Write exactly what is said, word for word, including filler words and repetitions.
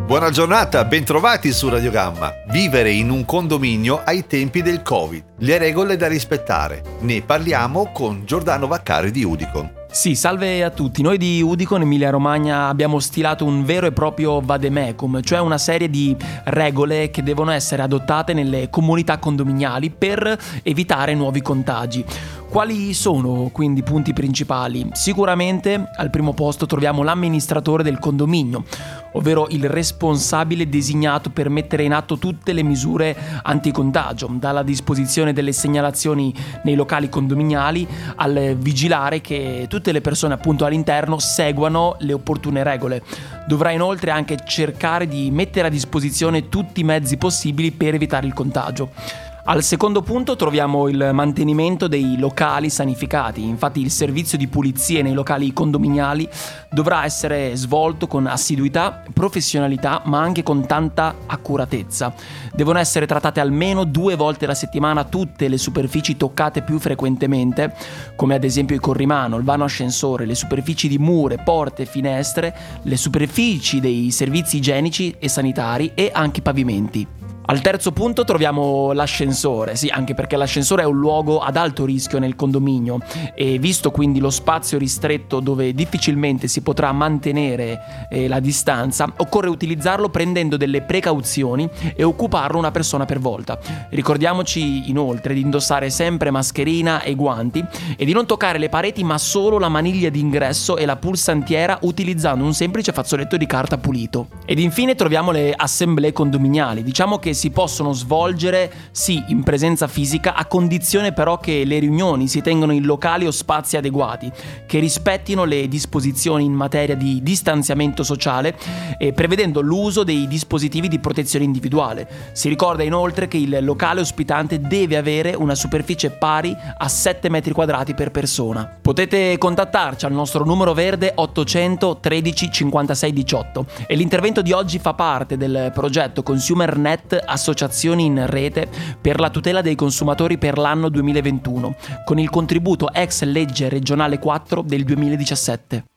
Buona giornata, bentrovati su Radio Gamma. Vivere in un condominio ai tempi del Covid. Le regole da rispettare. Ne parliamo con Giordano Vaccari di Udicon. Sì, salve a tutti. Noi di Udicon Emilia Romagna abbiamo stilato un vero e proprio vademecum, cioè una serie di regole che devono essere adottate nelle comunità condominiali per evitare nuovi contagi. Quali sono quindi i punti principali? Sicuramente al primo posto troviamo l'amministratore del condominio, ovvero il responsabile designato per mettere in atto tutte le misure anticontagio, dalla disposizione delle segnalazioni nei locali condominiali al vigilare che tutte le persone appunto all'interno seguano le opportune regole. Dovrà inoltre anche cercare di mettere a disposizione tutti i mezzi possibili per evitare il contagio. Al secondo punto troviamo il mantenimento dei locali sanificati. Infatti il servizio di pulizie nei locali condominiali dovrà essere svolto con assiduità, professionalità, ma anche con tanta accuratezza. Devono essere trattate almeno due volte alla settimana tutte le superfici toccate più frequentemente, come ad esempio il corrimano, il vano ascensore, le superfici di mura, porte, finestre, le superfici dei servizi igienici e sanitari e anche i pavimenti. Al terzo punto troviamo l'ascensore, sì, anche perché l'ascensore è un luogo ad alto rischio nel condominio e visto quindi lo spazio ristretto dove difficilmente si potrà mantenere eh, la distanza, occorre utilizzarlo prendendo delle precauzioni e occuparlo una persona per volta. Ricordiamoci inoltre di indossare sempre mascherina e guanti e di non toccare le pareti ma solo la maniglia d'ingresso e la pulsantiera utilizzando un semplice fazzoletto di carta pulito. Ed infine troviamo le assemblee condominiali. Diciamo che si possono svolgere sì in presenza fisica, a condizione però che le riunioni si tengano in locali o spazi adeguati, che rispettino le disposizioni in materia di distanziamento sociale e prevedendo l'uso dei dispositivi di protezione individuale. Si ricorda inoltre che il locale ospitante deve avere una superficie pari a sette metri quadrati per persona. Potete contattarci al nostro numero verde ottocento tredici cinquantasei diciotto e l'intervento di oggi fa parte del progetto ConsumerNet Associazioni in rete per la tutela dei consumatori per l'anno duemilaventuno, con il contributo ex legge regionale quattro del duemiladiciassette.